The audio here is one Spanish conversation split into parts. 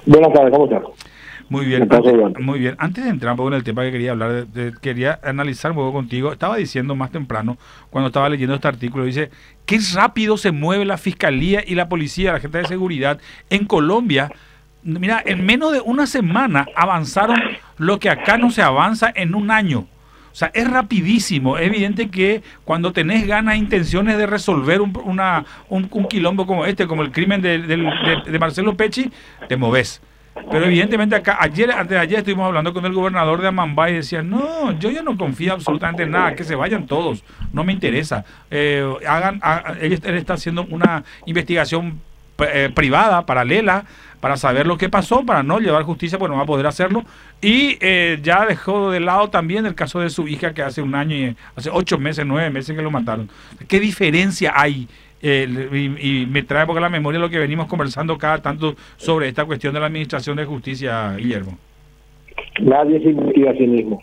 Buenas tardes, ¿cómo estás? Muy bien, muy bien. Antes de entrar un poco en el tema que quería hablar, quería analizar un poco contigo. Estaba diciendo más temprano, cuando estaba leyendo este artículo, dice, qué rápido se mueve la fiscalía y la policía, la gente de seguridad en Colombia. Mira, en menos de una semana avanzaron lo que acá no se avanza en un año. O sea, es rapidísimo. Es evidente que cuando tenés ganas, intenciones de resolver un quilombo como este, como el crimen de Marcelo Pecci, te moves. Pero evidentemente acá, antes de ayer estuvimos hablando con el gobernador de Amambay y decía, no, yo ya no confío absolutamente en nada, que se vayan todos, no me interesa. Él está haciendo una investigación privada, paralela, para saber lo que pasó, para no llevar justicia, pues no va a poder hacerlo. Y ya dejó de lado también el caso de su hija, que hace un año, hace 8 meses, 9 meses que lo mataron. ¿Qué diferencia hay? Y me trae porque la memoria lo que venimos conversando cada tanto sobre esta cuestión de la administración de justicia, Guillermo. Nadie se investiga a sí mismo.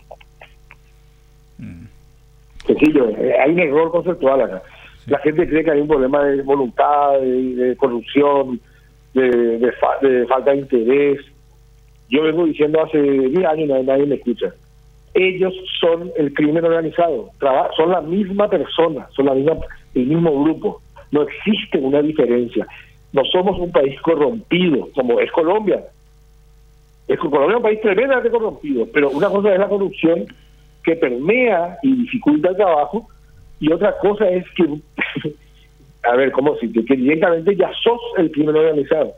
Sencillo, hay un error conceptual acá. Sí. La gente cree que hay un problema de voluntad, de corrupción, de falta de interés. Yo vengo diciendo hace 10 años y nadie me escucha. Ellos son el crimen organizado, son la misma persona, son el mismo grupo. No existe una diferencia. No somos un país corrompido, como es Colombia. Colombia es un país tremendamente corrompido, pero una cosa es la corrupción que permea y dificulta el trabajo, y otra cosa es que, a ver, ¿cómo decirte? Que directamente ya sos el crimen organizado.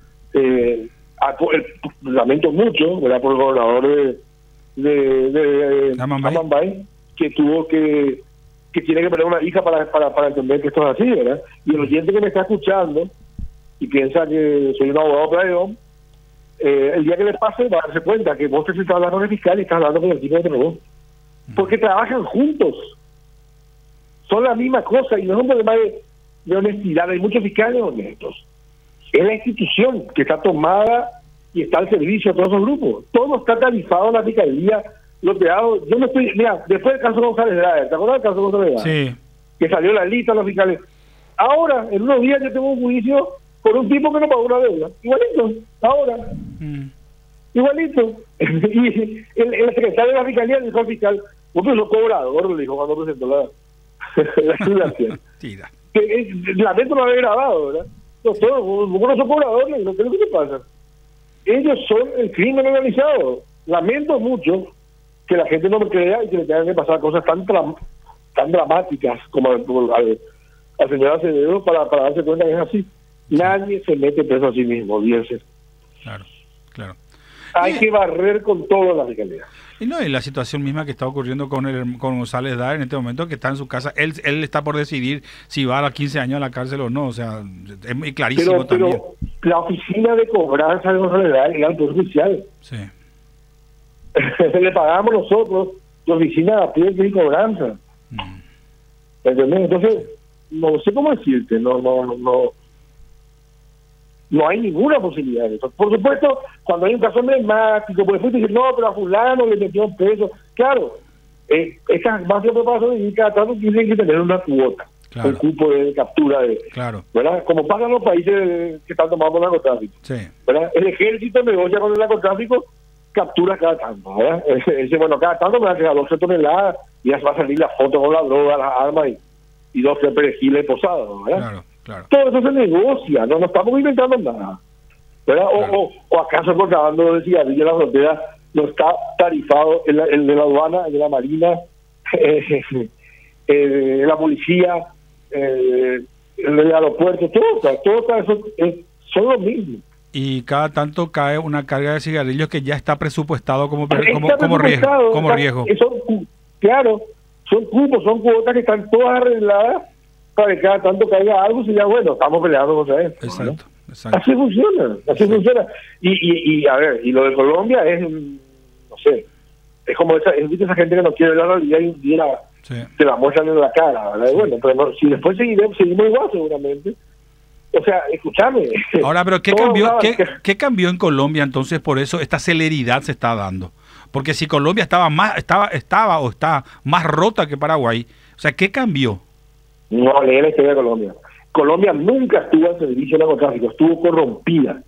Lamento mucho, ¿verdad?, por el gobernador de Amambay, que tuvo que tiene que perder una hija para entender que esto es así, ¿verdad? Y el oyente que me está escuchando y piensa que soy un abogado playón, el día que le pase va a darse cuenta que vos te estás hablando con el fiscal y estás hablando con el tipo de robot. Porque trabajan juntos. Son la misma cosa y no es un problema de honestidad. Hay muchos fiscales honestos. Es la institución que está tomada y está al servicio de todos esos grupos. Todo está tarifado en la fiscalía. Lo que hago, yo no estoy, mira, después del caso González Draer, ¿te acuerdas del caso González Draer? Sí. Que salió la lista de los fiscales. Ahora, en unos días yo tengo un juicio por un tipo que no pagó una deuda. Igualito, ahora. Igualito. Y el secretario de la fiscalía le dijo al fiscal, vos sos cobrador, le dijo cuando presentó la estudiación. Lamento no haber grabado, ¿verdad? Vos no sos cobrador, le dijo, ¿qué es lo que te pasa? Ellos son el crimen organizado. Lamento mucho que la gente no me crea y que le tengan que pasar cosas tan dramáticas como al señor Acevedo para darse cuenta que es así. Nadie se mete preso a sí mismo, olvídense. Claro. Hay que barrer con todo la fiscalía. Y no, y la situación misma que está ocurriendo con González Draer en este momento, que está en su casa, él está por decidir si va a los 15 años a la cárcel o no, o sea, es muy clarísimo también. Pero la oficina de cobranza de González Draer era el Poder Judicial. Sí. Le pagamos nosotros la oficina de apriete y cobranza. ¿Entendés? Entonces, no sé cómo decirte, no hay ninguna posibilidad de eso. Por supuesto, cuando hay un caso emblemático, por ejemplo, dicen, no, pero a fulano le metió un peso. Claro, estas bases de preparación y cada tanto tienen que tener una cuota. Claro. El cupo de captura ¿verdad? Como pasan los países que están tomando narcotráfico. Sí. ¿Verdad? El ejército negocia con el narcotráfico, captura cada tanto, ¿verdad? Dice, bueno, cada tanto me va a quedar 12 toneladas y ya se va a salir la foto con la droga, las armas y 12 perejiles posados, ¿verdad? Claro. Todo eso se negocia, no estamos inventando nada, ¿verdad? Claro. O acaso el contrabando de cigarrillos en la frontera no está tarifado, el de la aduana, el de la marina, la policía, el del aeropuerto, todo eso son lo mismo. Y cada tanto cae una carga de cigarrillos que ya está presupuestado como riesgo. Claro, son cupos, son cuotas que están todas arregladas para que cada tanto caiga algo y ya, bueno, estamos peleando contra esto. Exacto. Así funciona. Y a ver, y lo de Colombia es, no sé, es como esa gente que no quiere ver la realidad y te la muestran en la cara, ¿verdad? Sí. Bueno, pero si después seguimos igual seguramente. O sea, escúchame. Ahora, pero ¿qué cambió en Colombia entonces? Por eso esta celeridad se está dando. Porque si Colombia está más rota que Paraguay, o sea, ¿qué cambió? No, lee la historia de Colombia. Colombia nunca estuvo al servicio del narcotráfico, estuvo corrompida.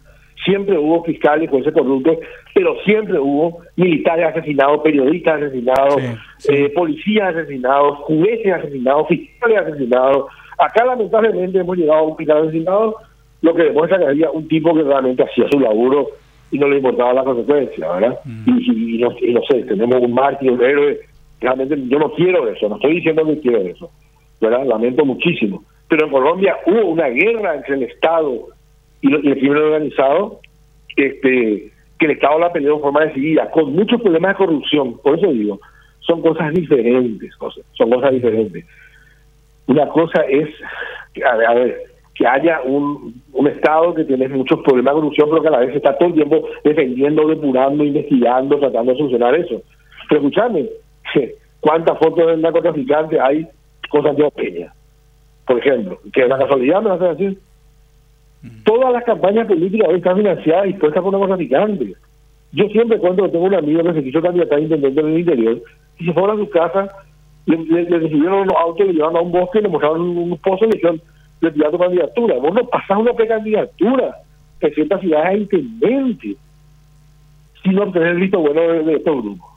siempre hubo fiscales, jueces corruptos, pero siempre hubo militares asesinados, periodistas asesinados, policías asesinados, jueces asesinados, fiscales asesinados. Acá lamentablemente hemos llegado a un fiscal asesinado, lo que demuestra que había un tipo que realmente hacía su laburo y no le importaba la consecuencia, ¿verdad? Y no sé, tenemos un mártir, un héroe. Realmente yo no quiero eso, no estoy diciendo que quiero eso, ¿verdad? Lamento muchísimo. Pero en Colombia hubo una guerra entre el Estado y el crimen organizado, que el Estado la peleó de forma decidida, con muchos problemas de corrupción. Por eso digo, son cosas diferentes, son cosas diferentes. Una cosa es, a ver, que haya un Estado que tiene muchos problemas de corrupción, pero que a la vez está todo el tiempo defendiendo, depurando, investigando, tratando de solucionar eso. Pero escúchame, ¿cuántas fotos del narcotraficante hay con Santiago Peña? Por ejemplo, que es una casualidad, me vas a decir. Todas las campañas políticas hoy están financiadas y puestas por narcotraficantes. Yo siempre cuento que tengo un amigo que se quiso candidatar a intendente en el interior y se fueron a su casa, le recibieron unos autos, le llevaron a un bosque, le mostraron un pozo y le dijeron, retirar tu candidatura. Vos no pasás una precandidatura de ciertas ciudades a intendente si no obtenés el visto bueno de estos grupos.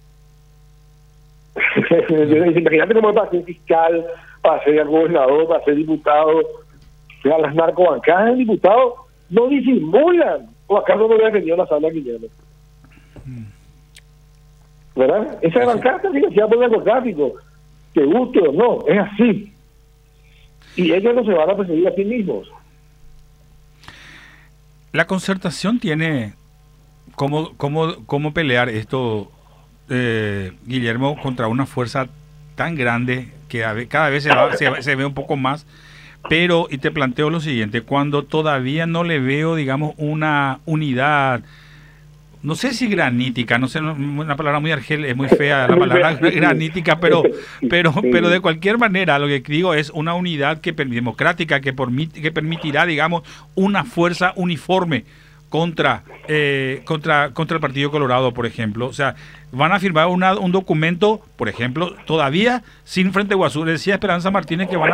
Imagínate cómo es para ser fiscal, para ser gobernador, para ser diputado. O sea, las narcobancadas de diputados no disimulan. ¿O acaso no le defendió la sala Guillermo? ¿Verdad? Esa bancada está financiada por el narcotráfico. Te guste o no, es así. Y ellos no se van a perseguir a sí mismos. La Concertación tiene cómo pelear esto, Guillermo, contra una fuerza tan grande que cada vez se ve un poco más. Pero, y te planteo lo siguiente, cuando todavía no le veo, digamos, una unidad, no sé si granítica, no sé, una palabra muy es muy fea la palabra granítica, pero de cualquier manera lo que digo es una unidad democrática que permitirá, digamos, una fuerza uniforme contra el Partido Colorado, por ejemplo. O sea, van a firmar un documento, por ejemplo, todavía sin Frente Guazú. Decía Esperanza Martínez que van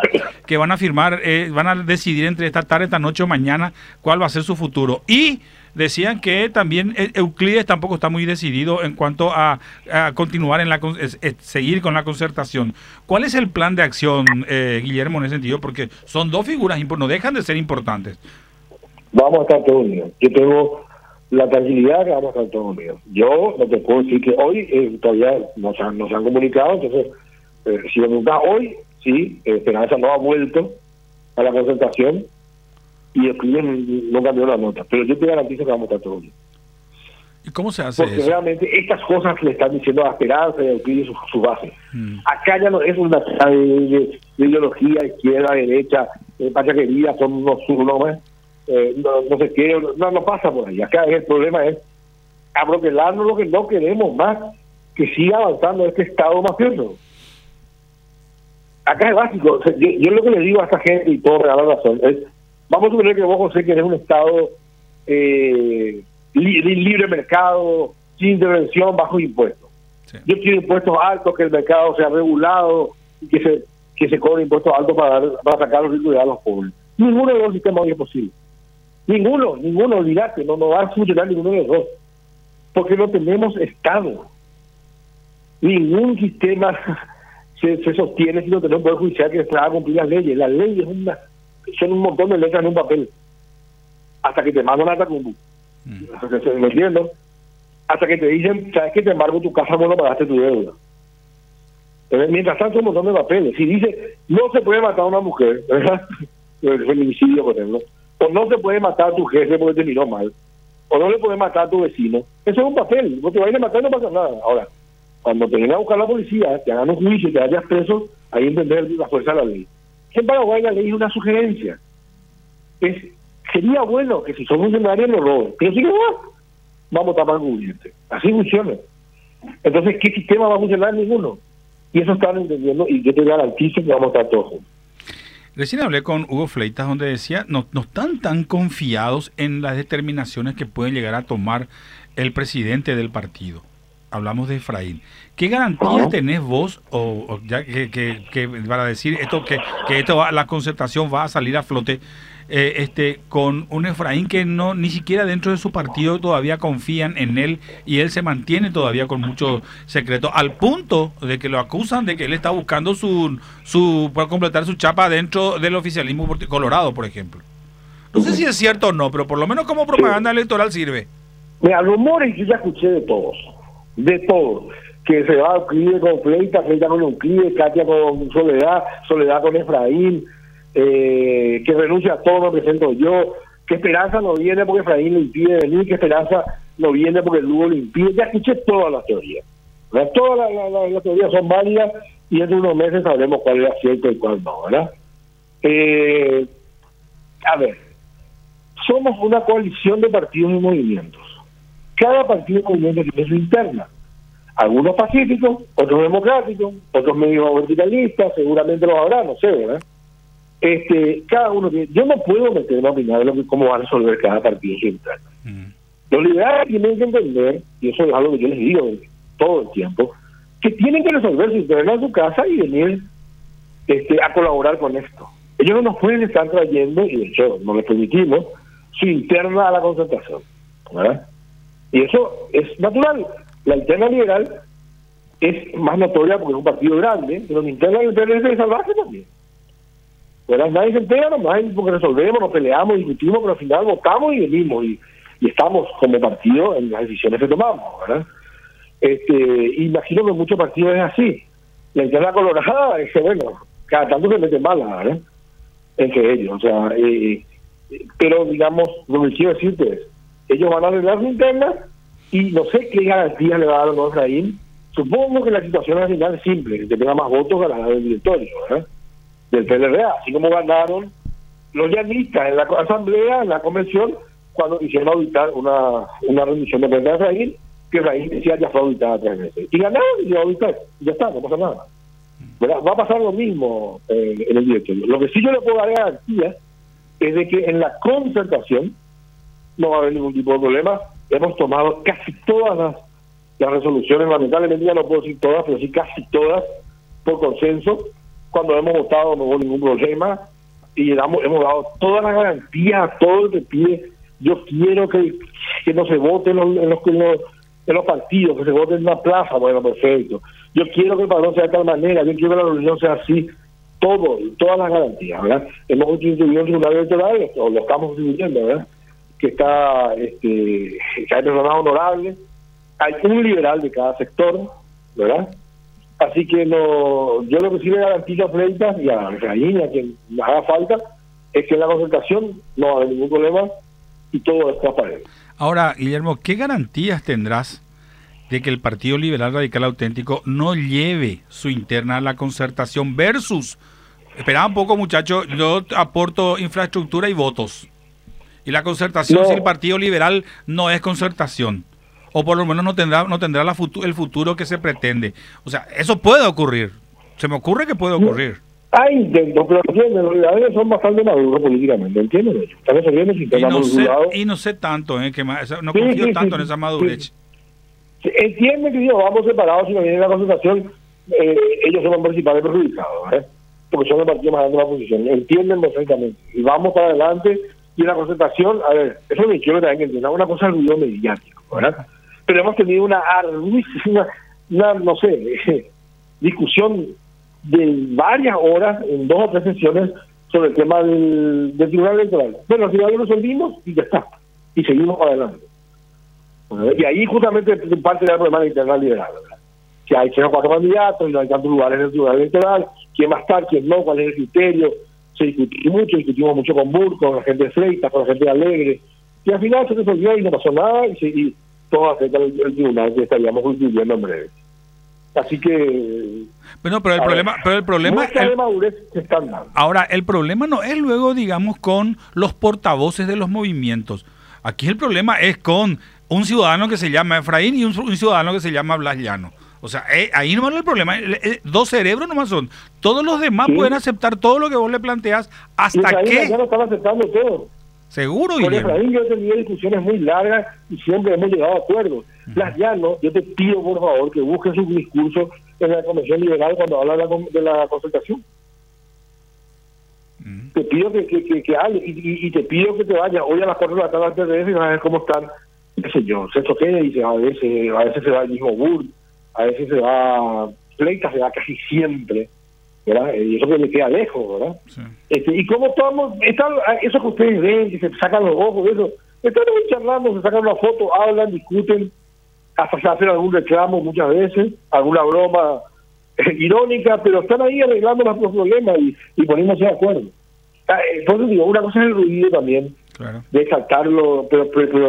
a decidir entre esta tarde, esta noche o mañana cuál va a ser su futuro. Y decían que también Euclides tampoco está muy decidido en cuanto a continuar seguir con la concertación. ¿Cuál es el plan de acción, Guillermo, en ese sentido? Porque son dos figuras no dejan de ser importantes. Vamos a estar todos unidos. Yo tengo la tranquilidad que vamos a estar todos unidos. Yo no te puedo decir que hoy todavía nos han comunicado, entonces, si me preguntas hoy, sí, Esperanza no ha vuelto a la concentración y el cliente no cambió la nota, pero yo te garantizo que vamos a estar todos unidos. ¿Y cómo se hace Porque eso? realmente estas cosas le están diciendo a Esperanza y a Euclides su base. Acá ya no es una de ideología, izquierda, derecha, pachaquería, son unos más. No sé qué, no pasa por ahí. Acá el problema es abroquelarnos lo que no queremos más, que siga avanzando este Estado mafioso. Acá es básico. O sea, yo lo que le digo a esta gente, y todo me da la razón, es: vamos a suponer que vos, José, que eres un Estado libre mercado, sin intervención, bajo impuestos. Sí. Yo quiero impuestos altos, que el mercado sea regulado y que se cobre impuestos altos para sacar a los ricos y a los pobres. Ninguno de los sistemas hoy es posible. Ninguno, olvídate, no va a funcionar ninguno de los dos. Porque no tenemos Estado. Ningún sistema se sostiene si no tenemos un poder judicial que se haga cumplir las leyes. Las leyes son un montón de letras en un papel. Hasta que te mandan a Tacumbu. ¿Me entiendes? Hasta que te dicen, ¿sabes qué? Te embargo tu casa, vos no pagaste tu deuda. Mientras tanto, un montón de papeles. Si dice, no se puede matar a una mujer, ¿verdad? El feminicidio, por ejemplo. O no se puede matar a tu jefe porque te miró mal. O no le puedes matar a tu vecino. Eso es un papel. Vos te vas a ir a matar y no pasa nada. Ahora, cuando te venga a buscar la policía, te hagan un juicio y te vayas preso, ahí entender la fuerza de la ley. En Paraguay la ley es una sugerencia. Sería bueno que si son funcionarios lo roben. Pero si no, vamos a tapar el gobierno. Así funciona. Entonces, ¿qué sistema va a funcionar? Ninguno. Y eso están entendiendo y yo te garantizo que vamos a estar todos juntos. Recién hablé con Hugo Fleitas, donde decía, no están tan confiados en las determinaciones que puede llegar a tomar el presidente del partido. Hablamos de Efraín. ¿Qué garantías tenés vos, o ya que para decir esto, que la concertación va a salir a flote, con un Efraín que no ni siquiera dentro de su partido todavía confían en él y él se mantiene todavía con mucho secreto, al punto de que lo acusan de que él está buscando para completar su chapa dentro del oficialismo colorado, por ejemplo. No sé si es cierto o no, pero por lo menos como propaganda electoral sirve. Mira, rumores yo ya escuché de todos, que se va a Euclide con Fleita con Euclide, Katia con Soledad con Efraín, que renuncia a todo, me presento yo, que Esperanza no viene porque Efraín le impide venir, que Esperanza no viene porque el Lugo le impide. Ya escuché todas las teorías, ¿verdad? Todas las teorías son válidas y en unos meses sabremos cuál era cierto y cuál no, ¿verdad? A ver, somos una coalición de partidos y movimientos. Cada partido y movimiento tiene su interna. Algunos pacíficos, otros democráticos, otros medio verticalistas, seguramente los habrá, no sé, ¿verdad? Cada uno tiene... Yo no puedo meterme a opinar de cómo va a resolver cada partido su interna. Los liberales tienen que entender, y eso es algo que yo les digo todo el tiempo, que tienen que resolver su interna en su casa y venir a colaborar con esto. Ellos no nos pueden estar trayendo, y de hecho no les permitimos, su interna a la concertación, ¿verdad? Y eso es natural. La interna liberal es más notoria porque es un partido grande, pero la interna del PLD es salvaje también. ¿Verdad? Nadie se entera nomás porque resolvemos, nos peleamos, discutimos, pero al final votamos y venimos y estamos como partido en las decisiones que tomamos, ¿verdad? Imagino que muchos partidos es así. La interna colorada es que, bueno, cada tanto se mete mala, ¿verdad? Entre ellos, o sea, pero digamos, lo que quiero decirte es, ellos van a arreglar su interna y no sé qué garantías le va a dar a los Efraín. Supongo que la situación al final es simple, que tenga más votos ganará del directorio, ¿verdad? Del PLRA, así como ganaron los llanistas en la asamblea, en la convención, cuando quisieron auditar una rendición de cuentas de Efraín, que Efraín decía ya fue auditada 3 veces. Y ganaron y se va a auditar, y ya está, no pasa nada. ¿Verdad? Va a pasar lo mismo en el directorio. Lo que sí yo le puedo dar garantía es de que en la concertación no va a haber ningún tipo de problema. Hemos tomado casi todas las resoluciones, lamentablemente ya no puedo decir todas, pero sí casi todas por consenso. Cuando hemos votado no hubo ningún problema y hemos dado todas las garantías a todo el que pide. Yo quiero que no se vote en los partidos, que se vote en una plaza, bueno, perfecto. Yo quiero que el padrón sea de tal manera, yo quiero que la reunión sea así, todas las garantías, ¿verdad? Hemos constituido un tribunal electoral, o lo estamos constituyendo, ¿verdad? Que hay personas honorables, hay un liberal de cada sector, ¿verdad? Así que yo lo que sí le garantizo a Freitas y a Efraín, a quien haga falta, es que en la concertación no va a haber ningún problema y todo es transparente. Ahora, Guillermo, ¿qué garantías tendrás de que el Partido Liberal Radical Auténtico no lleve su interna a la concertación versus... Esperaba un poco, muchachos, yo aporto infraestructura y votos. Y la concertación, si el Partido Liberal no es concertación, o por lo menos no tendrá el futuro que se pretende. O sea, eso puede ocurrir. Se me ocurre que puede ocurrir. Hay intentos, pero entienden, los liberales son bastante maduros políticamente, ¿entienden? Están resolviendo su tema y no sé tanto, que no confío tanto en esa madurez. Sí. Entienden que vamos separados si no viene la concertación, ellos son los principales perjudicados, ¿verdad? Porque son el partido más grande de la oposición. Entienden perfectamente. Y vamos para adelante. Y la concertación, a ver, eso me quiero también que entiendan, una cosa es el ruido mediático, ¿verdad? Pero hemos tenido una no sé, discusión de varias horas, en 2 o 3 sesiones, sobre el tema del tribunal electoral. Bueno, al final lo resolvimos y ya está. Y seguimos adelante. Y ahí justamente parte del problema de la interna liberal, ¿verdad? Que hay 3 o 4 candidatos y no hay tantos lugares en el tribunal electoral, quién va a estar, quién no, cuál es el criterio. Se discutimos mucho con Burke, con la gente de Freitas, con la gente de Alegre, y al final se resolvió y no pasó nada, y todo acerca del tribunal que estaríamos concluyendo en breve. Así que... Pero el problema se están dando. Ahora, el problema no es luego, digamos, con los portavoces de los movimientos. Aquí el problema es con un ciudadano que se llama Efraín y un ciudadano que se llama Blas Llano. O sea, ahí nomás el problema, 2 cerebros nomás son. Todos los demás pueden aceptar todo lo que vos le planteas hasta que... Ya lo están aceptando todo. Seguro, Con Efraín yo he tenido discusiones muy largas y siempre hemos llegado a acuerdos. Blas Llano, yo te pido por favor que busques su discurso en la Convención Liberal cuando habla de la concertación. te pido que hables y te pido que te vayas hoy a las 4 de la tarde al TRF y vas a ver cómo están, qué sé yo, Celso Kennedy, a veces se va el mismo Burt, a veces se va Fleitas, se va casi siempre, ¿verdad? Y eso que le queda lejos, ¿verdad? Sí. Y cómo estamos, eso que ustedes ven, que se sacan los ojos, eso, están ahí charlando, se sacan una foto, hablan, discuten, hasta se hacen algún reclamo muchas veces, alguna broma irónica, pero están ahí arreglando los problemas y poniéndose de acuerdo. Entonces digo, una cosa es el ruido también, claro, de exaltarlo, pero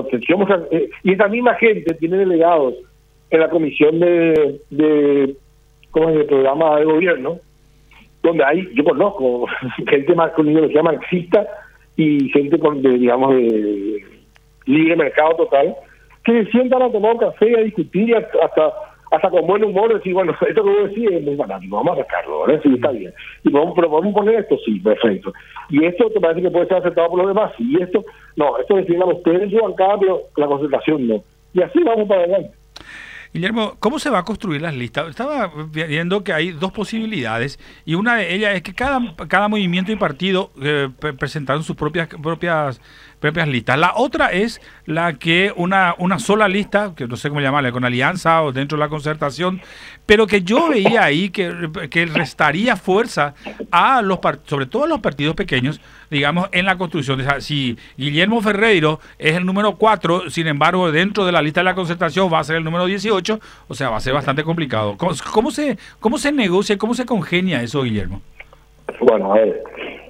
y esa misma gente tiene delegados en la comisión de ¿cómo es? El programa de gobierno, donde yo conozco gente más con ideología marxista y gente de libre mercado total, que se sientan a tomar un café y a discutir y hasta con buen humor decir, bueno, esto que vos decís es muy fanático, vamos a sacarlo, ¿verdad? Sí, está bien. Y podemos poner esto, sí, perfecto. Y esto te parece que puede ser aceptado por los demás, sí, y esto, no, esto defiendan ustedes en su bancada, pero la concentración no. Y así vamos para adelante. Guillermo, ¿cómo se va a construir las listas? Estaba viendo que hay dos posibilidades y una de ellas es que cada movimiento y partido presentaron sus propias listas. La otra es la que una sola lista, que no sé cómo llamarle, con alianza o dentro de la concertación, pero que yo veía ahí que restaría fuerza a sobre todo a los partidos pequeños, digamos, en la construcción. O sea, si Guillermo Ferreiro es el número 4, sin embargo, dentro de la lista de la concertación va a ser el número 18, o sea, va a ser bastante complicado. ¿Cómo se negocia, cómo se congenia eso, Guillermo? Bueno, a ver.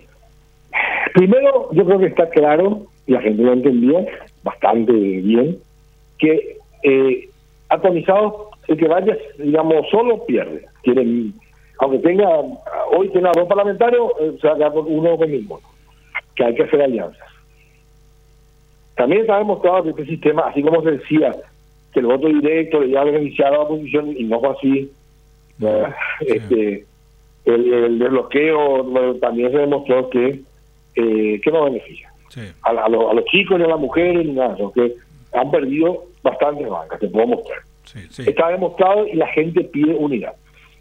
Primero, yo creo que está claro, y la gente lo entendió bastante bien, que atomizados, el que vaya, digamos, solo pierde. Aunque hoy tenga 2 parlamentarios, se va a quedar uno conmigo, que hay que hacer alianzas. También está demostrado que este sistema, así como se decía, que el voto directo le iba a beneficiar a la oposición, y no fue así, sí. El desbloqueo también se demostró que no beneficia. Sí. A los chicos ni a las mujeres ni nada, que han perdido bastantes bancas, te puedo mostrar. Sí, sí. Está demostrado y la gente pide unidad.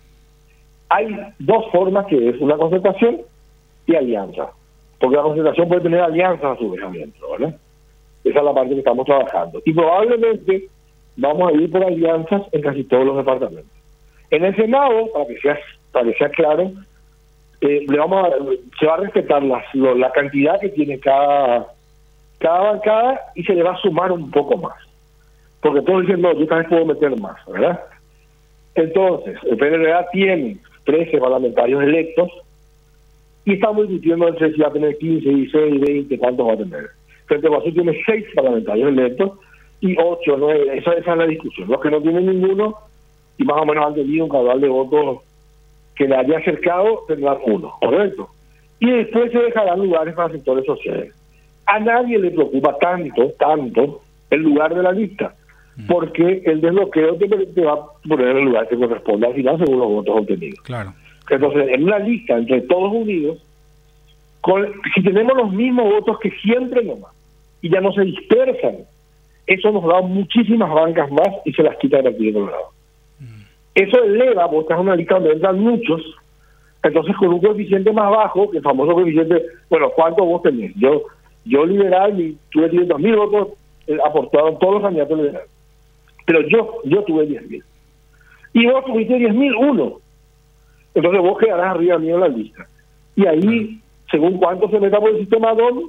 Hay 2 formas, que es una concertación y alianza, porque la concertación puede tener alianzas a su vez adentro, ¿verdad? Esa es la parte que estamos trabajando y probablemente vamos a ir por alianzas en casi todos los departamentos. En el Senado, para que sea claro, se va a respetar la cantidad que tiene cada bancada y se le va a sumar un poco más, porque todos dicen, no, yo tal vez puedo meter más, ¿verdad? Entonces, el PLRA tiene 13 parlamentarios electos y estamos discutiendo entre si va a tener 15, 16, 20, cuántos va a tener. Frente Guazú tiene 6 parlamentarios electos y 8, 9, esa es la discusión. Los que no tienen ninguno y más o menos han tenido un caudal de votos que le haya acercado, tendrán 1, ¿correcto? Y después se dejarán lugares para sectores sociales. A nadie le preocupa tanto el lugar de la lista, porque el desbloqueo te va a poner el lugar que corresponde al final según los votos obtenidos. Claro. Entonces, en una lista entre todos unidos, si tenemos los mismos votos que siempre nomás, y ya no se dispersan, eso nos da muchísimas bancas más y se las quita de aquí de otro lado. Eso eleva, vos estás en una lista donde entran muchos, entonces con un coeficiente más bajo, que el famoso coeficiente, bueno, ¿cuántos vos tenés? Yo liberal, y tuve 500.000 votos aportaron todos los candidatos liberales, pero yo tuve 10.000 y vos tuviste 10.001, entonces vos quedarás arriba mío en la lista y ahí, según cuánto se meta por el sistema DON,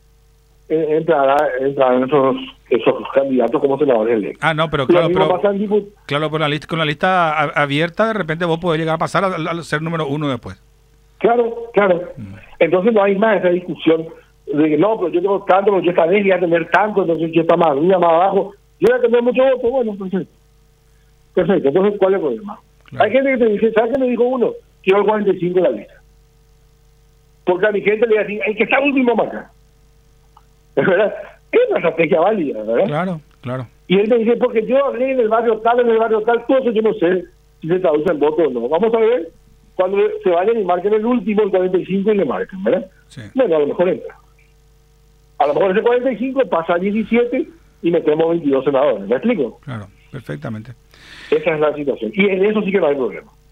entrarán esos candidatos como senadores electos. No, pero claro, con la lista abierta, de repente vos podés llegar a pasar a ser número 1 después. Claro. Entonces no hay más esa discusión de que no, pero yo tengo tanto, pero yo esta vez voy a tener tanto, entonces yo está más arriba, más abajo, yo voy a tener mucho voto, bueno, perfecto, entonces ¿cuál es el problema? Claro. Hay gente que te dice, ¿sabes qué me dijo uno? Quiero el 45 de la lista. Porque a mi gente le dice, hay que estar último más acá. ¿Es verdad? Es una estrategia válida, ¿verdad? Claro. Y él me dice, porque yo hablé en el barrio tal, todo eso yo no sé si se traduce en voto o no. Vamos a ver cuando se vayan y marquen el último, el 45, y le marquen, ¿verdad? Sí. Bueno, a lo mejor entra. A lo mejor ese 45 pasa a 17 y metemos 22 senadores. ¿Me explico? Claro, perfectamente. Esa es la situación. Y en eso sí que no hay problema.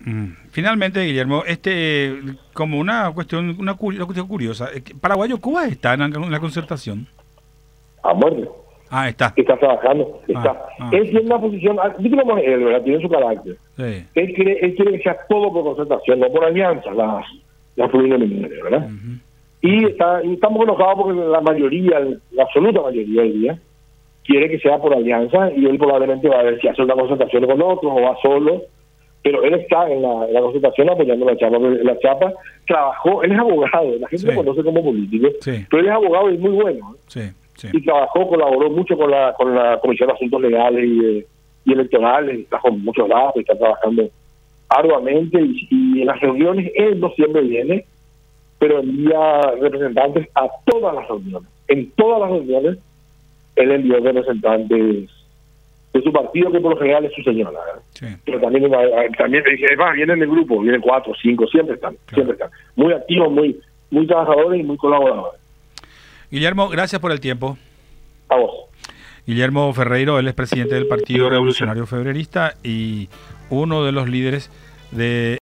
Finalmente, Guillermo, como una cuestión curiosa, ¿Paraguayo Cuba está en la concertación? A muerte. Está. Está trabajando. Él tiene una posición, él, ¿verdad? Tiene su carácter. Sí. Él quiere que sea todo por concertación, no por alianza, la fluida minera, ¿verdad? Y estamos enojados porque la absoluta mayoría del día, quiere que sea por alianza, y él probablemente va a ver si hace una concertación con otros o va solo, pero él está en la concertación apoyando la chapa. Trabajó, él es abogado, la gente lo conoce como político, pero él es abogado y muy bueno. Y trabajó, colaboró mucho con la Comisión de Asuntos Legales y Electorales, trajo muchos datos y está trabajando arduamente, y en las reuniones él no siempre viene, pero envía representantes a todas las reuniones. En todas las reuniones él envió representantes de su partido, que por lo general es su señora, pero también vienen en el grupo, vienen 4, 5, siempre están muy activos, muy trabajadores y muy colaboradores. Guillermo, gracias por el tiempo. A vos. Guillermo Ferreiro, él es presidente del Partido Revolucionario Febrerista y uno de los líderes de